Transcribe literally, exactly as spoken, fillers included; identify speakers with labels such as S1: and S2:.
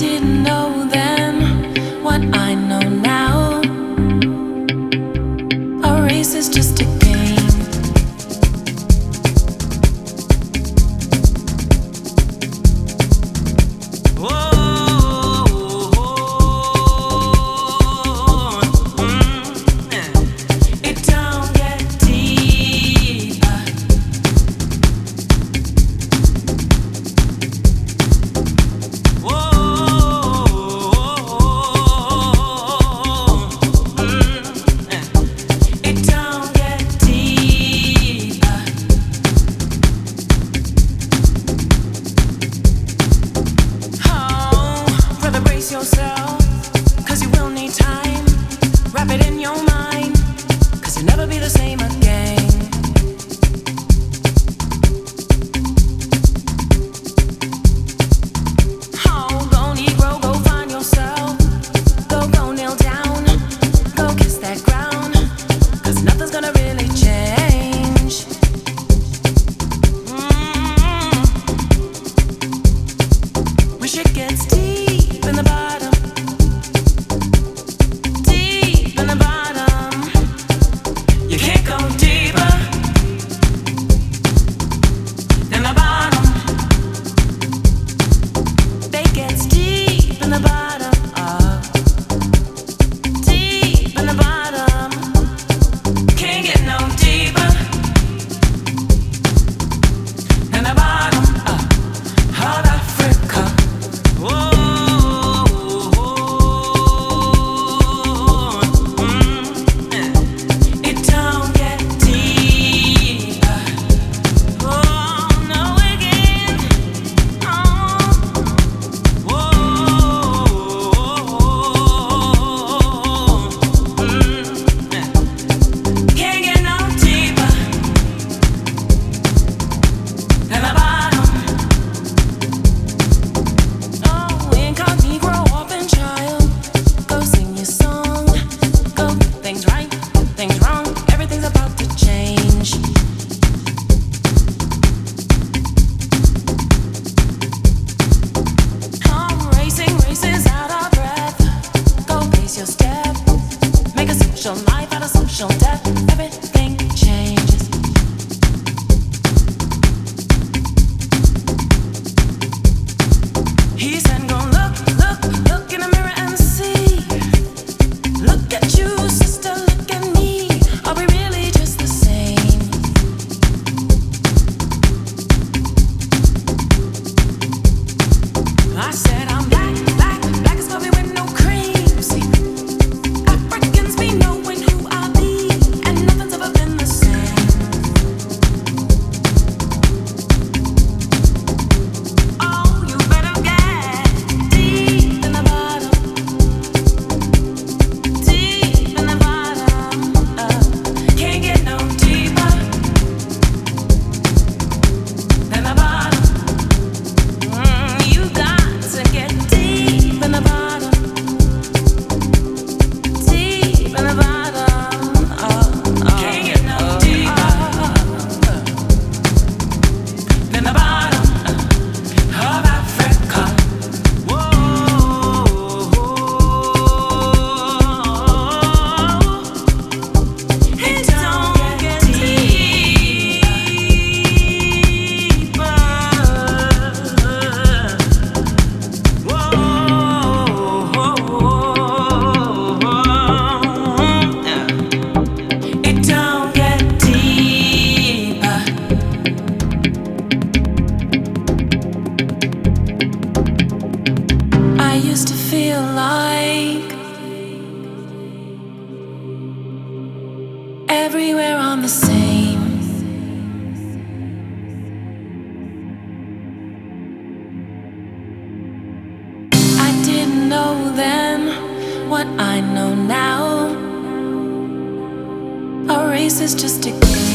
S1: didn't know then what I know now. A race is just a game.
S2: Whoa. Yourself, cause you will need time. Wrap it in your mind, cause you'll never be the same again. Oh, go Negro, go find yourself. Go, go kneel down. Go kiss that ground, cause nothing's gonna really change. Mm-hmm. Wish it gets deep in the bottom. Life out of social death, everything changes. He said, go look, look, look in the mirror and see. Look at you, sister, look at me. Are we really just the same? I said, I'm black, black, black as coffee with no cream. See, Africans be knowing who I be, and nothing's ever been the same. Oh, you better get deep in the bottom, deep in the bottom. Uh, can't get no deeper than the bottom. Mm, you got to get deep in the bottom. Deep in the bottom, oh, oh, can't get no deeper than the bottom of Africa. Whoa, it don't get deeper. It don't get deeper. I used to feel like everywhere I'm the same. I didn't know then what I know now. A race is just a game.